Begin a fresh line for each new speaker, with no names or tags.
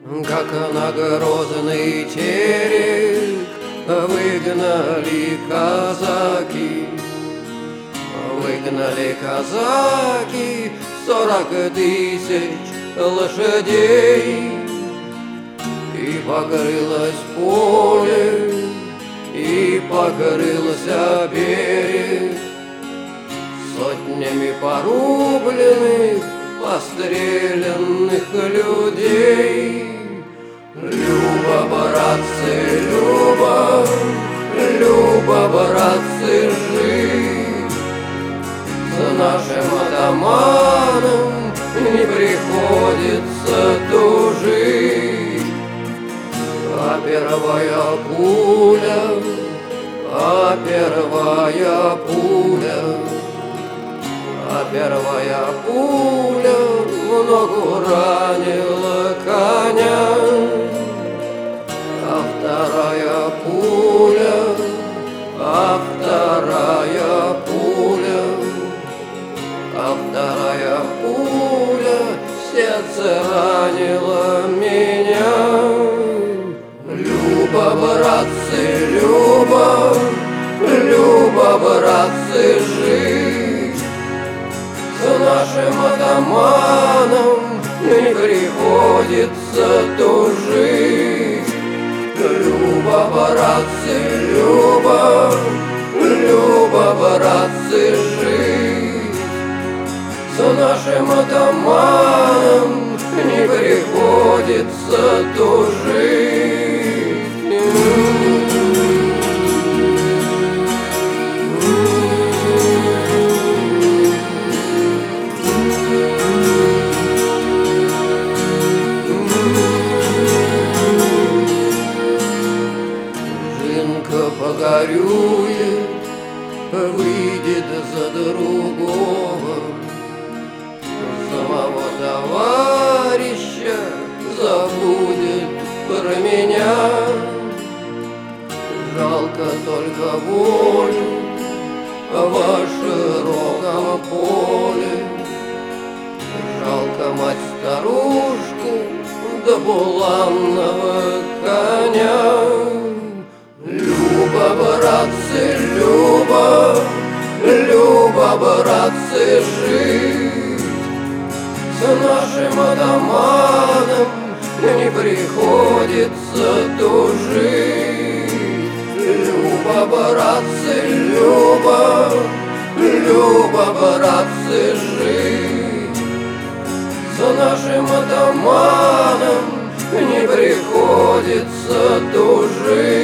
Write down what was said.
Как на грозный терек выгнали казаки, выгнали казаки 40 000 лошадей. И покрылось поле, и покрылся берег сотнями порубленных, постреленных людей. Люба, братцы, Люба, Люба, братцы, жить с нашим атаманом не приходится тужить. А первая пуля, а первая пуля, а первая пуля в ногу ранила коня, а вторая пуля, а вторая пуля, а вторая пуля сердце ранила меня. Люба, братцы, Люба, Люба, братцы, жить с нашим атаманом не приходится тужить. Люба, братцы, Люба, Люба, братцы, жить с нашим атаманом не приходится тужить. Жинка погорюет, выйдет за другого, самого товарища забудет про меня. Жалко только волю во широком поле, жалко мать-старушку да буланного коня. Люба, братцы, Люба, Люба, братцы, жить с нашим атаманом не приходится тужить. Люба, братцы, Люба, Люба, братцы, жить с нашим атаманом не приходится тужить.